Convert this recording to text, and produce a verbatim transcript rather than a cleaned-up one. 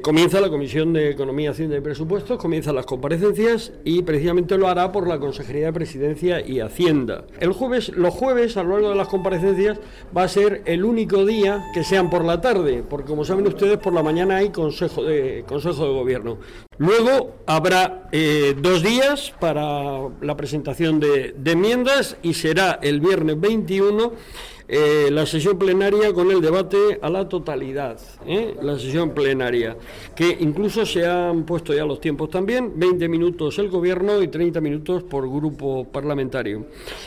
Comienza la Comisión de Economía, Hacienda y Presupuestos, comienzan las comparecencias y precisamente lo hará por la Consejería de Presidencia y Hacienda. El jueves, los jueves, a lo largo de las comparecencias, va a ser el único día que sean por la tarde, porque como saben ustedes, por la mañana hay Consejo de, Consejo de Gobierno. Luego habrá eh, dos días para la presentación de, de enmiendas y será el viernes veintiuno eh, la sesión plenaria con el debate a la totalidad, ¿eh? la sesión plenaria, que incluso se han puesto ya los tiempos también, veinte minutos el Gobierno y treinta minutos por grupo parlamentario.